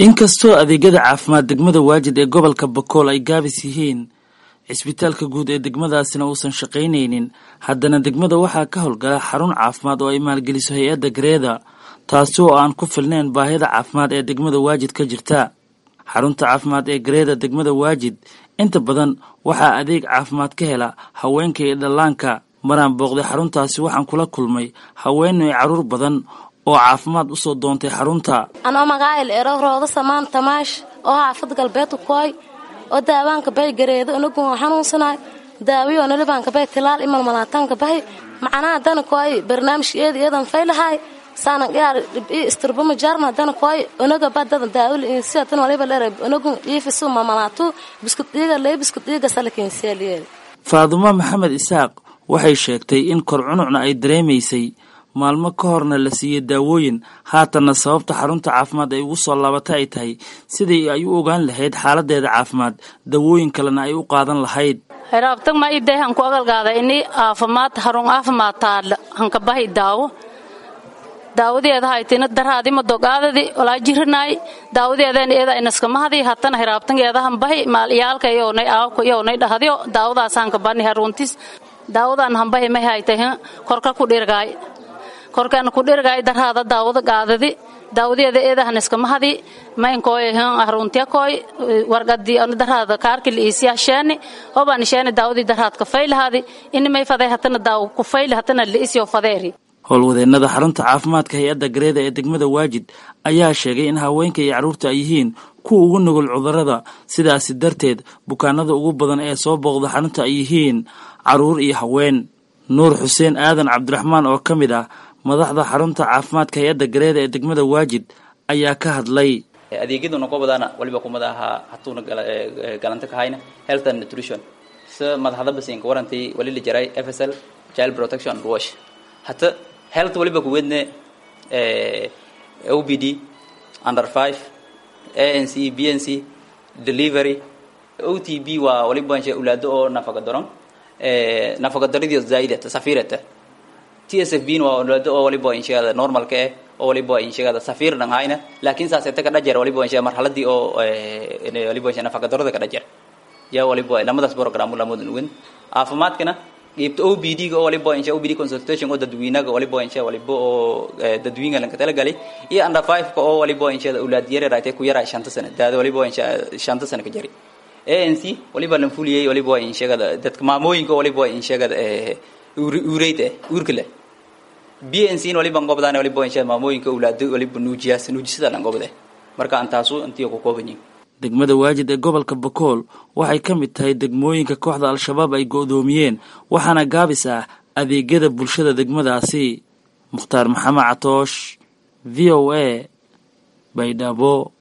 inkastoo adeegyada caafimaad degmada Waajid ee gobolka Bakool ay gaabis yihiin isbitaalka guud ee degmadaasina uusan shaqaynaynin haddana degmada waxaa ka howlgala xarun caafimaad oo ay maalgeliso hay'adda Gareeda taasoo aan ku filnayn baahida caafimaad ee degmada Waajid ka jirta xarunta caafimaad ee Gareeda degmada Waajid inta badan waxaa adeeg caafimaad ka hela haweenka iyo dhallaanka maraan booqday xaruntaasi waxaan kula kulmay haween iyo caruur badan oo caafimaad u soo doontay xarunta ana magaayil rooda samaan tamaash oo xaafad galbeed kooy oo daawaanka bay Gareeda unugu xanuunsanay daawiyo nalabaanka bay tilaal imal malaataanka bay macnaa dana kooy barnaamijkeedan faylahay saana gaar isturbama jarma dana kooy unuga badada daawil in sidatan waliba leeray unugu iifisu mamalaatu biskutiga salakin seeliyay Faaduma Maxamed Isaaq waxay sheegtay in kor cunucna ay dareemaysay maalmo ka horna la siiyay daawooyin haatana sababta xarunta caafimaad ay ugu soo laabatay ay tahay sidii ay u ogaan lahayd xaaladeeda caafimaad daawooyin kalena ay u qaadan lahayd heraabtan ma ideehan ku agalgaada inii caafimaad xarun caafimaad taal hanka bahay daawadeeda haytina daraadi ma dogaadadi wala jirnay daawadeedana eeda inaska mahadi hatana heraabtangeeda han bahay maal iyaalka yoonay dhahadiyo daawadaas hanka bani haruntis daawadan han bahay ma haytay korka ku dhirgaay korkan ku dhirgaay daraada daawada gaadadi daawadeeda eeda haniska mahadi ma inkooy haruntiya kooy warqadi aan daraada kaarkil isiya sheeni oo baan sheeni daawadi daraadka faylahadi in may faday hatana daaw ku fayl hatana liisiyo fadeeri howlwadeennada xarunta caafimaadka hay'adda Gareeda ee degmada Waajid ayaa sheegay in haweenka iyo caruurta ay yihiin kuwa ugu nugul cudurrada sidaas darteed bukaanada ugu badan ee soo booqda xarunta ay yihiin caruur iyo haween Nuur Xuseen Aadan Cabdiraxmaan oo kamid ah madaxda xarunta caafimaadka hay'adda Gareeda ee degmada Waajid ayaa ka hadlay adeegyada noqobadana waliba kumada aha hatuuna galanta ka hayna health and nutrition madaxda basiinka warantii wali la jaray FSL child protection wash hatta health waliba ku weedne OBD under 5 ANC BNC delivery OTB waa waliba insha ulaado oo nafaqa daran nafaqadaridii zaidata safirata TSFB waa ulaado oo waliba insha normalka oo waliba insha safir dhanayna laakiin saasayta ka dhajar waliba insha marxaladii oo waliba insha nafaqadarada ka dhajar yaa waliba lamadaas program lamood weyn caafimaadkana geebta OBD ga waliba insha OBD consultation oo dadweynaha waliba insha waliba oo dadweynaha lanka tala galay iyo under 5 ka oo waliba insha ulaad yar raaytay ku yaraa 5 sano daad waliba insha 5 sano ka jari ANC waliba lan fuliyay waliba insha dadka maamooyinka waliba insha ureyte urkale BNC waliba ngobdaan waliba insha maamooyinka ulaad waliba nuujisada lan gobde marka antaasu intii ku koobanyiin degmada Waajid ee gobolka Bakool waxay ka mid tahay degmooyinka kooxda al-shabaab ay go'doomiyeen waxaana gaabis ah adeegyada bulshada degmadaasi Mukhtaar Maxamed Catoosh VOA Baydhabo